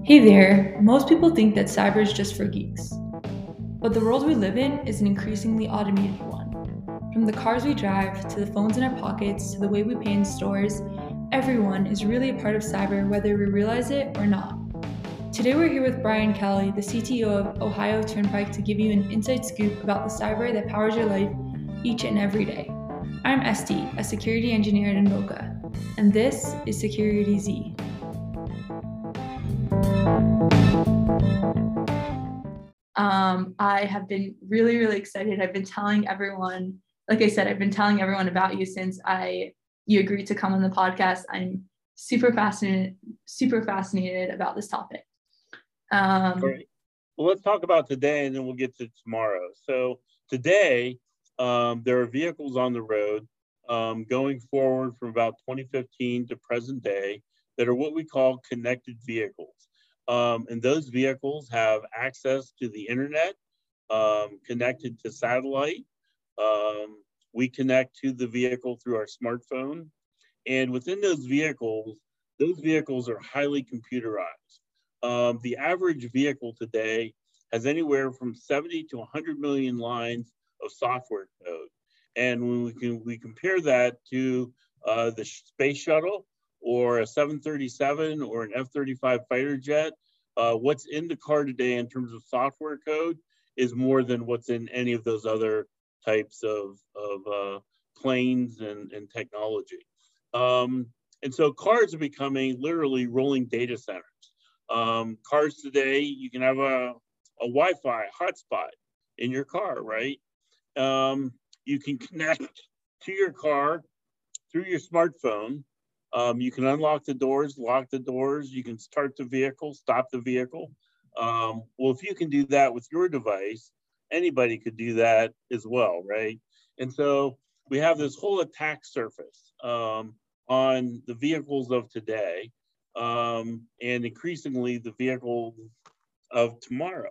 Hey there, most people think that cyber is just for geeks. But the world we live in is an increasingly automated one. From the cars we drive, to the phones in our pockets, to the way we pay in stores, everyone is really a part of cyber whether we realize it or not. Today we're here with Brian Kelly, the CTO of Ohio Turnpike, to give you an inside scoop about the cyber that powers your life each and every day. I'm Esty, a security engineer at Invoca, and this is Security Z. I have been really excited. I've been telling everyone, like I said, I've been telling everyone about you since you agreed to come on the podcast. I'm super fascinated about this topic. All right. Well, let's talk about today and then we'll get to tomorrow. So today, there are vehicles on the road going forward from about 2015 to present day that are what we call connected vehicles. And those vehicles have access to the internet, connected to satellite. We connect to the vehicle through our smartphone. And within those vehicles are highly computerized. The average vehicle today has anywhere from 70 to 100 million lines of software code. And when we compare that to the space shuttle or a 737 or an F-35 fighter jet, what's in the car today in terms of software code is more than what's in any of those other types of planes and technology. And so cars are becoming literally rolling data centers. Cars today, you can have a Wi-Fi hotspot in your car, right? You can connect to your car through your smartphone. You can unlock the doors, lock the doors. You can start the vehicle, stop the vehicle. Well, if you can do that with your device, anybody could do that as well, right? And so we have this whole attack surface on the vehicles of today, and increasingly the vehicles of tomorrow.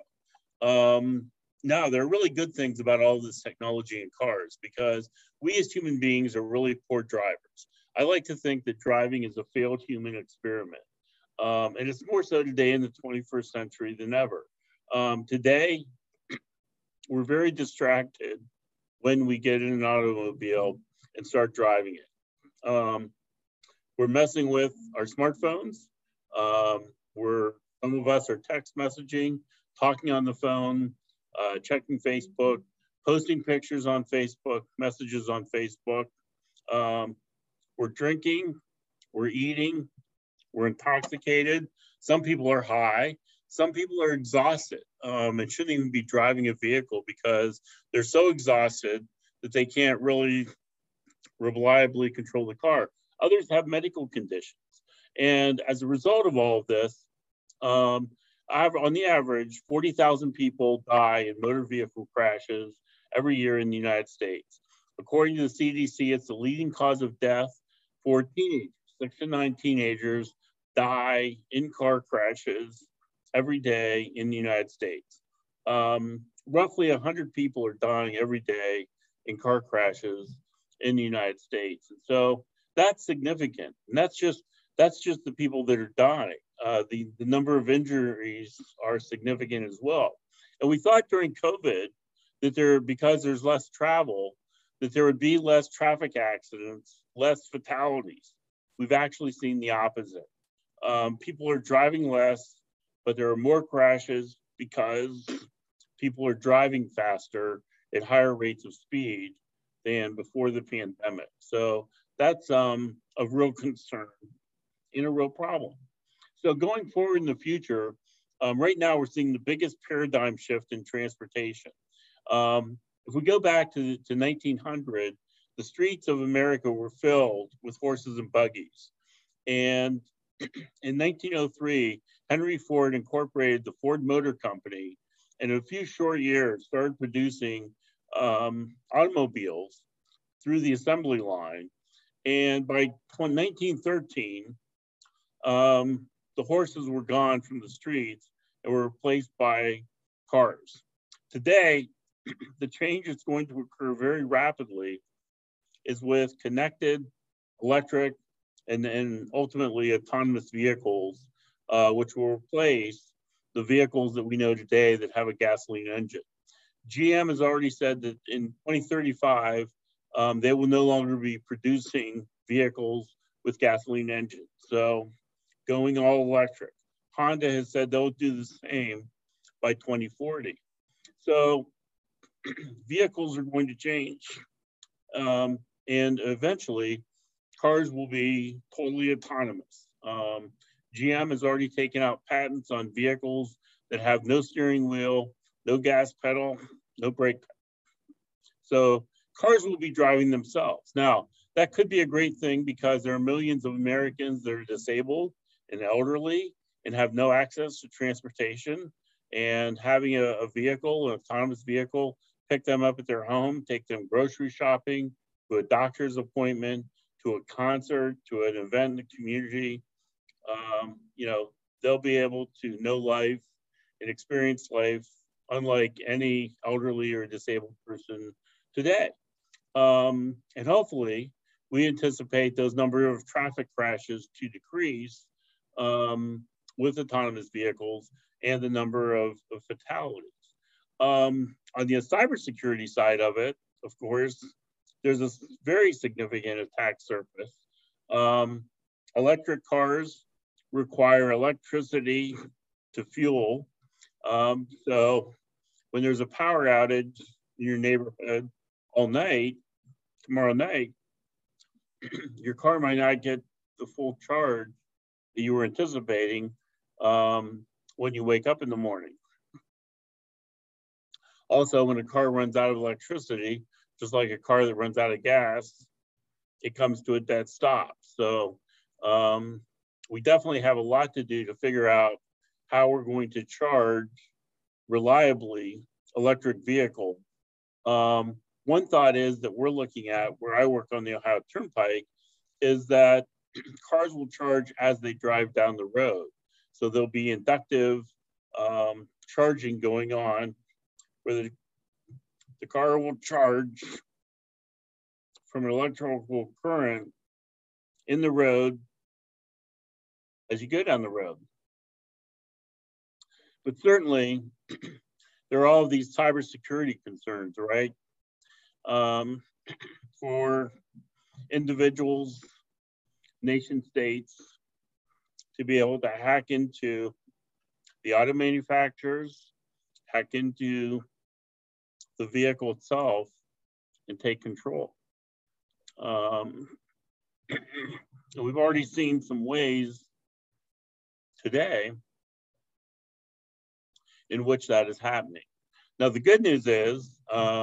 Now, there are really good things about all this technology in cars because we as human beings are really poor drivers. I like to think that driving is a failed human experiment. And it's more so today in the 21st century than ever. Today, we're very distracted when we get in an automobile and start driving it. We're messing with our smartphones. Some of us are text messaging, talking on the phone, checking Facebook, posting pictures on Facebook, messages on Facebook. We're drinking, we're eating, we're intoxicated. Some people are high. Some people are exhausted and shouldn't even be driving a vehicle because they're so exhausted that they can't really reliably control the car. Others have medical conditions. And as a result of all of this, on the average, 40,000 people die in motor vehicle crashes every year in the United States. According to the CDC, it's the leading cause of death for teenagers. 6 to 9 teenagers die in car crashes every day in the United States. Roughly 100 people are dying every day in car crashes in the United States. And so that's significant. And that's just the people that are dying. The number of injuries are significant as well. And we thought during COVID that because there's less travel, that there would be less traffic accidents, less fatalities. We've actually seen the opposite. People are driving less, but there are more crashes because people are driving faster at higher rates of speed than before the pandemic. So that's a real concern and a real problem. So going forward in the future, right now we're seeing the biggest paradigm shift in transportation. If we go back to 1900, the streets of America were filled with horses and buggies. And in 1903, Henry Ford incorporated the Ford Motor Company, and in a few short years started producing automobiles through the assembly line. And by 1913, the horses were gone from the streets and were replaced by cars. Today, the change that's going to occur very rapidly is with connected, electric, and ultimately autonomous vehicles which will replace the vehicles that we know today that have a gasoline engine. GM has already said that in 2035, they will no longer be producing vehicles with gasoline engines. So going all electric. Honda has said they'll do the same by 2040. So vehicles are going to change. And eventually, cars will be totally autonomous. GM has already taken out patents on vehicles that have no steering wheel, no gas pedal, no brake pedal. So cars will be driving themselves. Now, that could be a great thing because there are millions of Americans that are disabled and elderly and have no access to transportation. And having a vehicle, an autonomous vehicle, pick them up at their home, take them grocery shopping, to a doctor's appointment, to a concert, to an event in the community, they'll be able to know life and experience life unlike any elderly or disabled person today. And hopefully, we anticipate those number of traffic crashes to decrease with autonomous vehicles and the number of fatalities. On the cybersecurity side of it, of course, there's a very significant attack surface. Electric cars require electricity to fuel. So when there's a power outage in your neighborhood all night, tomorrow night, your car might not get the full charge that you were anticipating when you wake up in the morning. Also, when a car runs out of electricity, just like a car that runs out of gas, it comes to a dead stop. So we definitely have a lot to do to figure out how we're going to charge reliably electric vehicle. One thought is that we're looking at, where I work on the Ohio Turnpike, is that cars will charge as they drive down the road. So there'll be inductive charging going on where the car will charge from an electrical current in the road as you go down the road. But certainly, there are all of these cybersecurity concerns, right? For individuals, nation states, to be able to hack into the auto manufacturers, hack into the vehicle itself, and take control. We've already seen some ways today in which that is happening. Now, the good news is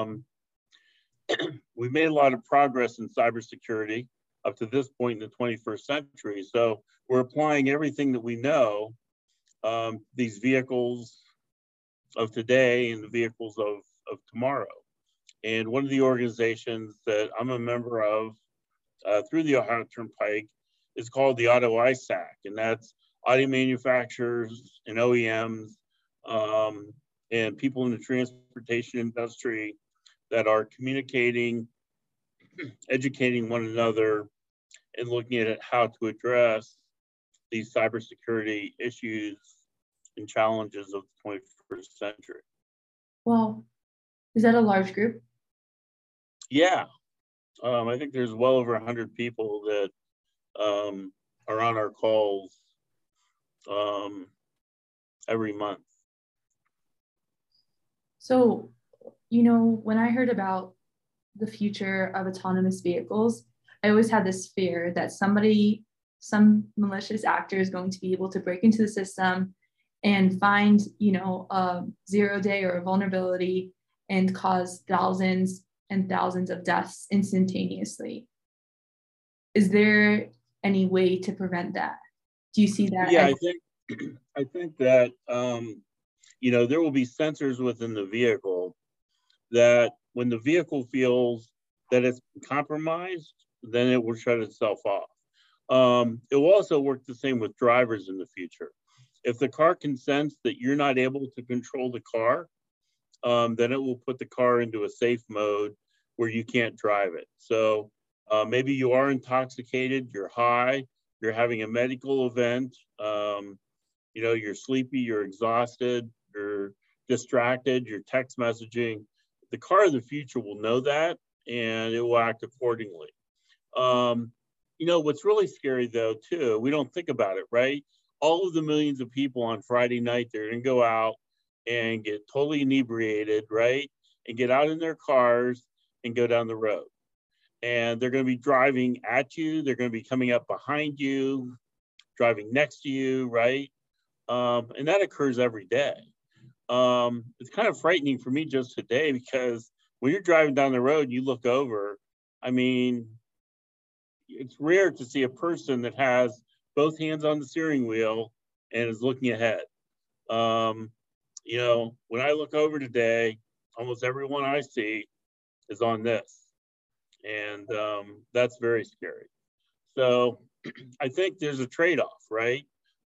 we've made a lot of progress in cybersecurity up to this point in the 21st century. So we're applying everything that we know, these vehicles of today and the vehicles of tomorrow. And one of the organizations that I'm a member of through the Ohio Turnpike is called the Auto ISAC, and that's auto manufacturers and OEMs and people in the transportation industry that are communicating, educating one another, and looking at how to address these cybersecurity issues and challenges of the 21st century. Well, is that a large group? Yeah. I think there's well over 100 people that are on our calls every month. So, when I heard about the future of autonomous vehicles, I always had this fear that some malicious actor is going to be able to break into the system and find, a 0-day or a vulnerability and cause thousands and thousands of deaths instantaneously. Is there any way to prevent that? Do you see that? Yeah, I think that there will be sensors within the vehicle that when the vehicle feels that it's compromised, then it will shut itself off. It will also work the same with drivers in the future. If the car can sense that you're not able to control the car, then it will put the car into a safe mode where you can't drive it. So maybe you are intoxicated, you're high, you're having a medical event, You know, you're sleepy, you're exhausted, you're distracted, you're text messaging. The car of the future will know that, and it will act accordingly. You know, what's really scary though, too, we don't think about it, right? All of the millions of people on Friday night, they're going to go out and get totally inebriated, right? And get out in their cars and go down the road. And they're going to be driving at you. They're going to be coming up behind you, driving next to you, right? And that occurs every day. It's kind of frightening for me just today because when you're driving down the road, you look over. I mean, it's rare to see a person that has both hands on the steering wheel and is looking ahead. You know, when I look over today, almost everyone I see is on this. And that's very scary. So I think there's a trade-off, right?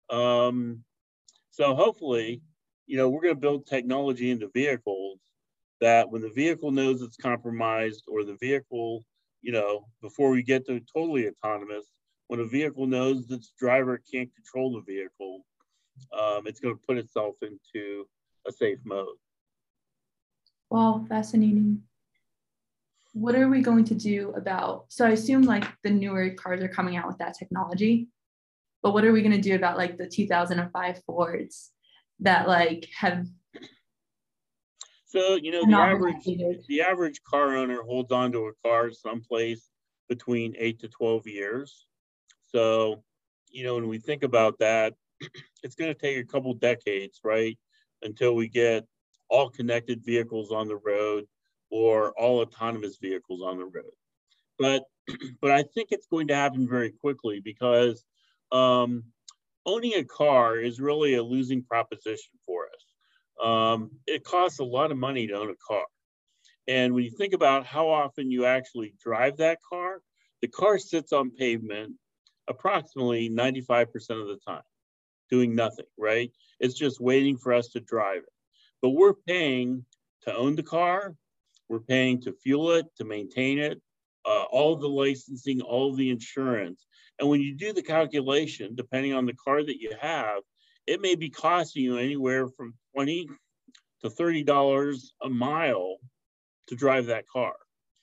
So hopefully, you know, we're going to build technology into vehicles that when the vehicle knows it's compromised, or the vehicle, you know, before we get to totally autonomous, when a vehicle knows that its driver can't control the vehicle, it's going to put itself into a safe mode. Wow, fascinating. What are we going to do about, so I assume like the newer cars are coming out with that technology, but what are we going to do about like the 2005 Fords that like have, so, you know, the average car owner holds on to a car someplace between 8 to 12 years. So, you know, when we think about that, it's going to take a couple decades, right, until we get all connected vehicles on the road or all autonomous vehicles on the road. But I think it's going to happen very quickly because owning a car is really a losing proposition for us. It costs a lot of money to own a car. And when you think about how often you actually drive that car, the car sits on pavement approximately 95% of the time, doing nothing, right? It's just waiting for us to drive it. But we're paying to own the car, we're paying to fuel it, to maintain it, all the licensing, all of the insurance. And when you do the calculation, depending on the car that you have, it may be costing you anywhere from $20 to $30 a mile to drive that car.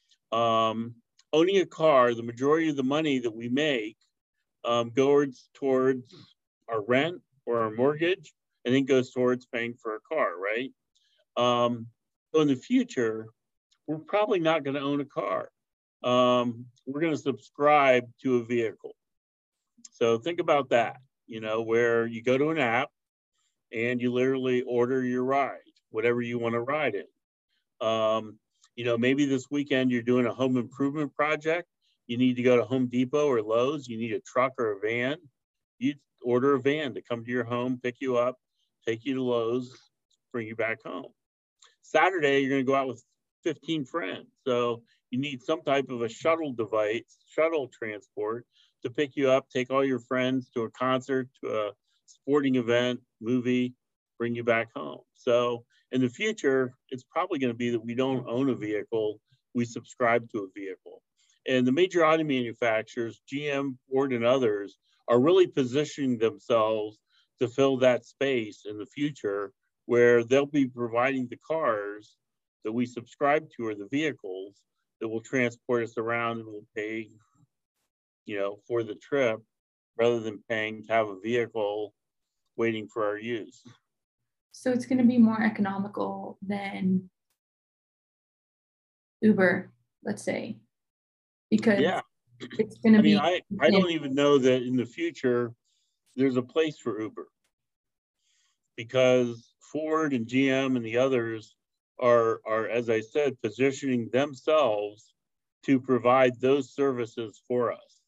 Owning a car, the majority of the money that we make goes towards our rent or our mortgage, and then goes towards paying for a car, right? So in the future, we're probably not going to own a car. We're going to subscribe to a vehicle. So think about that, you know, where you go to an app and you literally order your ride, whatever you want to ride in. You know, maybe this weekend you're doing a home improvement project. You need to go to Home Depot or Lowe's. You need a truck or a van. You order a van to come to your home, pick you up, take you to Lowe's, bring you back home. Saturday, you're going to go out with 15 friends. So you need some type of a shuttle device, shuttle transport to pick you up, take all your friends to a concert, to a sporting event, movie, bring you back home. So in the future, it's probably going to be that we don't own a vehicle, we subscribe to a vehicle. And the major auto manufacturers, GM, Ford, and others, are really positioning themselves to fill that space in the future where they'll be providing the cars that we subscribe to, or the vehicles that will transport us around, and we'll pay, you know, for the trip rather than paying to have a vehicle waiting for our use. So it's going to be more economical than Uber, let's say, because it's going to be. I don't even know that in the future there's a place for Uber, because Ford and GM and the others are, as I said, positioning themselves to provide those services for us.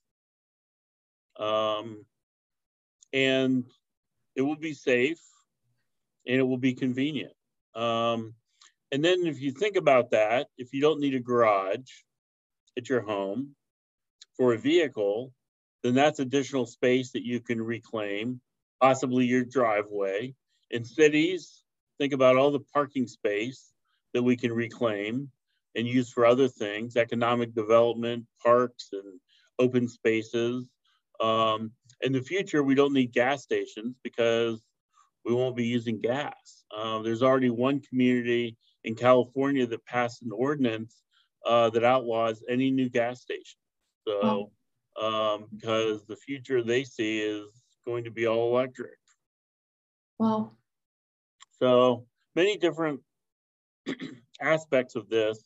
And it will be safe and it will be convenient. And then if you think about that, if you don't need a garage at your home for a vehicle, then that's additional space that you can reclaim, possibly your driveway. In cities, think about all the parking space that we can reclaim and use for other things, economic development, parks, and open spaces. In the future, we don't need gas stations because we won't be using gas. There's already one community in California that passed an ordinance that outlaws any new gas station. So, because the future they see is going to be all electric. Wow. So many different aspects of this,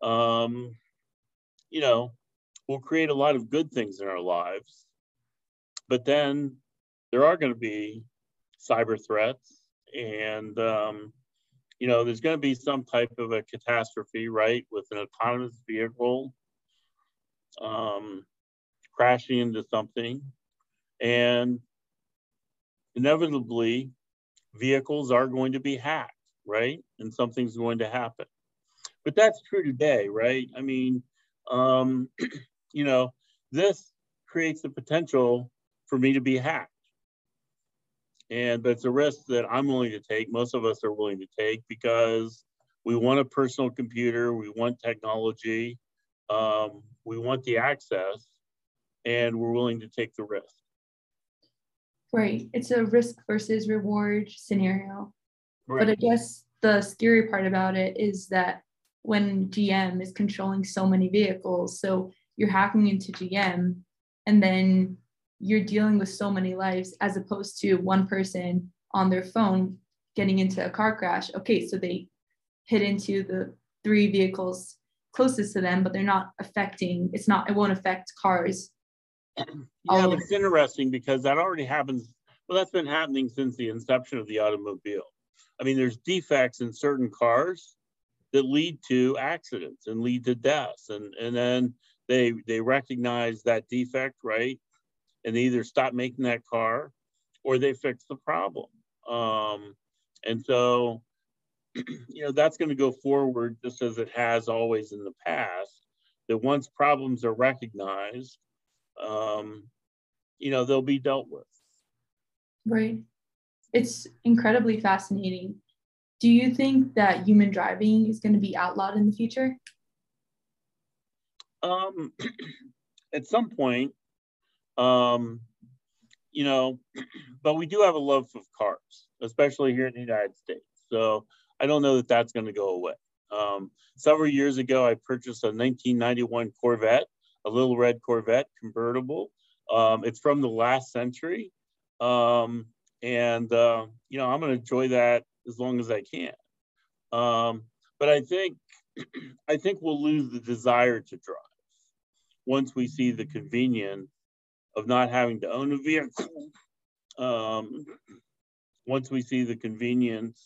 you know, will create a lot of good things in our lives. But then there are going to be cyber threats, and you know, there's going to be some type of a catastrophe, right, with an autonomous vehicle crashing into something, and inevitably vehicles are going to be hacked, right, and something's going to happen. But that's true today, right? I mean, you know, this creates the potential for me to be hacked. But it's a risk that I'm willing to take. Most of us are willing to take because we want a personal computer, we want technology, we want the access, and we're willing to take the risk. Right. It's a risk versus reward scenario. Right. But I guess the scary part about it is that when GM is controlling so many vehicles, so you're hacking into GM and then you're dealing with so many lives as opposed to one person on their phone getting into a car crash. Okay, so they hit into the 3 vehicles closest to them, but they're not affecting, it won't affect cars. Yeah, but it's interesting because that already happens. Well, that's been happening since the inception of the automobile. I mean, there's defects in certain cars that lead to accidents and lead to deaths. And then they recognize that defect, right? And they either stop making that car or they fix the problem. And so, you know, that's going to go forward just as it has always in the past, that once problems are recognized, you know, they'll be dealt with. Right. It's incredibly fascinating. Do you think that human driving is going to be outlawed in the future? At some point, you know, but we do have a love of cars, especially here in the United States. So I don't know that that's going to go away. Several years ago, I purchased a 1991 Corvette, a little red Corvette convertible. It's from the last century. You know, I'm going to enjoy that as long as I can. But I think we'll lose the desire to drive once we see the convenience of not having to own a vehicle. Once we see the convenience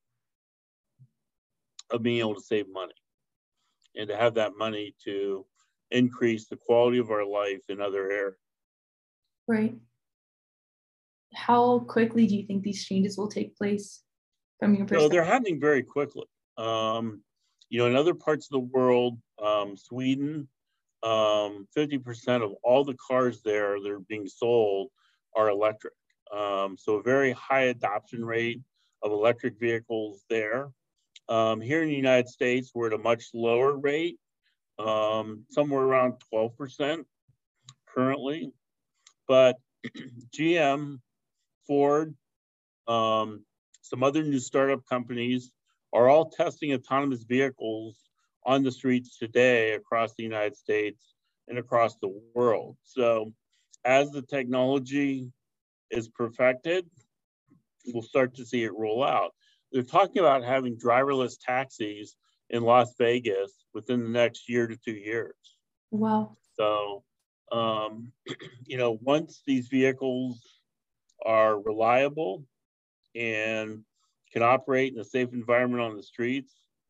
of being able to save money and to have that money to increase the quality of our life in other areas. Right. How quickly do you think these changes will take place from your perspective? So they're happening very quickly. You know, in other parts of the world, Sweden, 50% of all the cars there that are being sold are electric. So a very high adoption rate of electric vehicles there. Here in the United States, we're at a much lower rate, somewhere around 12% currently. But GM, Ford, some other new startup companies are all testing autonomous vehicles on the streets today across the United States and across the world. So as the technology is perfected, we'll start to see it roll out. They're talking about having driverless taxis in Las Vegas within the next year to 2 years. Wow. So, you know, once these vehicles are reliable and can operate in a safe environment on the streets,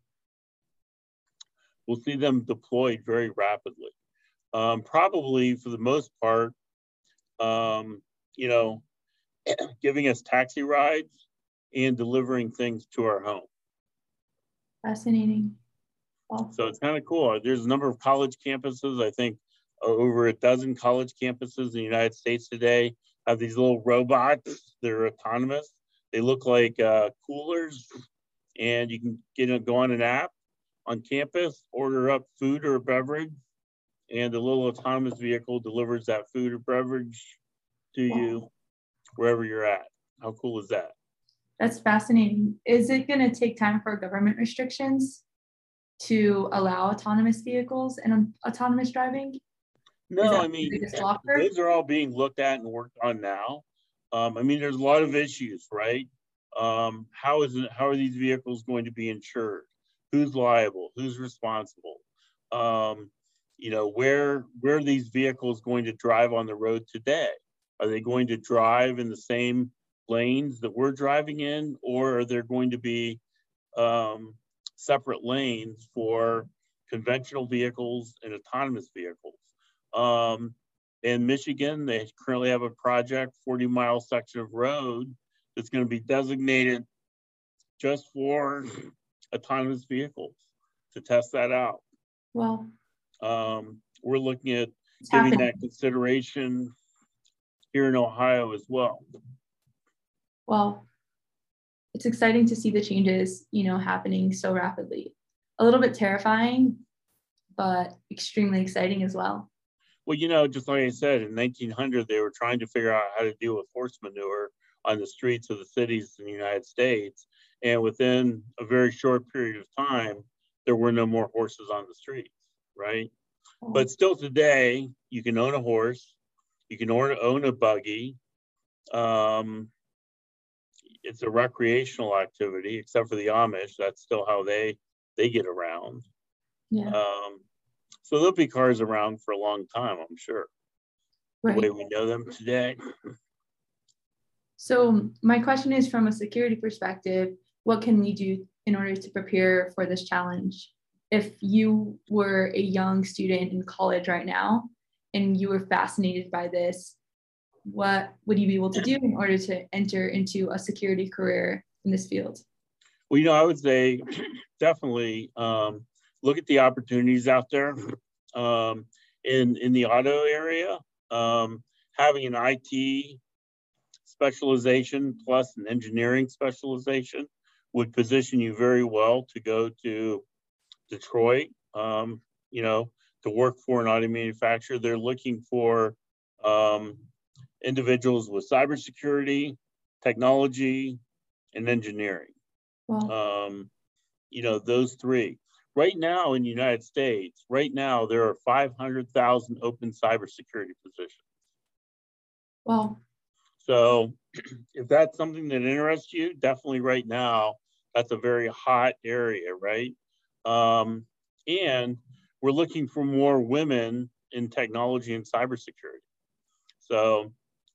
we'll see them deployed very rapidly. Probably for the most part, you know, giving us taxi rides and delivering things to our home. Fascinating. Wow. So it's kind of cool. There's a number of college campuses. I think over a dozen college campuses in the United States today have these little robots that are autonomous. They look like coolers, and you can go on an app on campus, order up food or a beverage, and the little autonomous vehicle delivers that food or beverage to you wherever you're at. How cool is that? That's fascinating. Is it going to take time for government restrictions to allow autonomous vehicles and autonomous driving? No, I mean, those are all being looked at and worked on now. I mean, there's a lot of issues, right? How are these vehicles going to be insured? Who's liable? Who's responsible? You know, where are these vehicles going to drive on the road today? Are they going to drive in the same lanes that we're driving in, or are there going to be separate lanes for conventional vehicles and autonomous vehicles? In Michigan, they currently have a project, 40-mile section of road that's going to be designated just for autonomous vehicles to test that out. Well, we're looking at giving that consideration here in Ohio as well. Well, it's exciting to see the changes, you know, happening so rapidly. A little bit terrifying, but extremely exciting as well. Well, you know, just like I said, in 1900, they were trying to figure out how to deal with horse manure on the streets of the cities in the United States. And within a very short period of time, there were no more horses on the streets, right? Oh. But still today, you can own a horse, you can own a buggy. It's a recreational activity, except for the Amish. That's still how they get around. Yeah. So there'll be cars around for a long time, I'm sure, right. The way we know them today. So my question is, from a security perspective, what can we do in order to prepare for this challenge? If you were a young student in college right now and you were fascinated by this, what would you be able to do in order to enter into a security career in this field? Well, you know, I would say definitely look at the opportunities out there in the auto area. Having an IT specialization plus an engineering specialization would position you very well to go to Detroit, you know, to work for an auto manufacturer. They're looking for individuals with cybersecurity, technology, and engineering. Wow. You know, those three. Right now in the United States, right now, there are 500,000 open cybersecurity positions. Wow. So if that's something that interests you, definitely right now, that's a very hot area, right? And we're looking for more women in technology and cybersecurity. So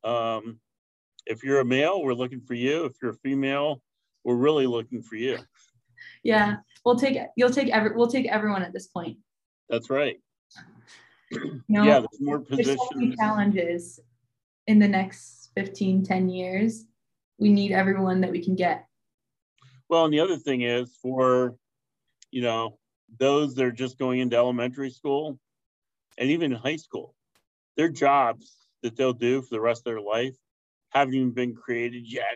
if you're a male, we're looking for you. If you're a female, we're really looking for you. Yeah, we'll take everyone at this point. That's right. You know, yeah, there's more positions. There's so many challenges in the next 10 years. We need everyone that we can get. Well, and the other thing is, for, you know, those that are just going into elementary school and even high school, their jobs that they'll do for the rest of their life haven't even been created yet.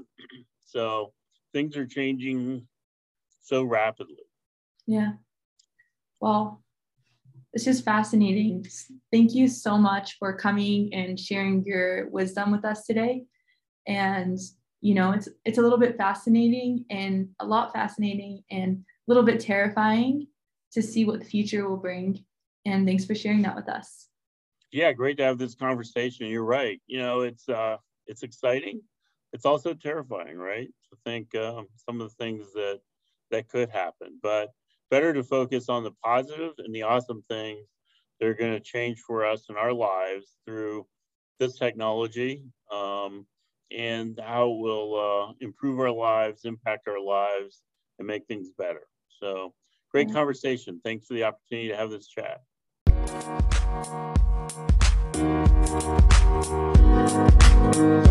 So things are changing so rapidly. Yeah. Well, it's just fascinating. Thank you so much for coming and sharing your wisdom with us today. And, you know, it's a little bit fascinating and a lot fascinating and a little bit terrifying to see what the future will bring. And thanks for sharing that with us. Yeah, great to have this conversation. You're right. You know, it's exciting. It's also terrifying, right? To think some of the things that could happen, but better to focus on the positive and the awesome things that are going to change for us in our lives through this technology, and how it will improve our lives, impact our lives, and make things better. So great conversation. Thanks for the opportunity to have this chat.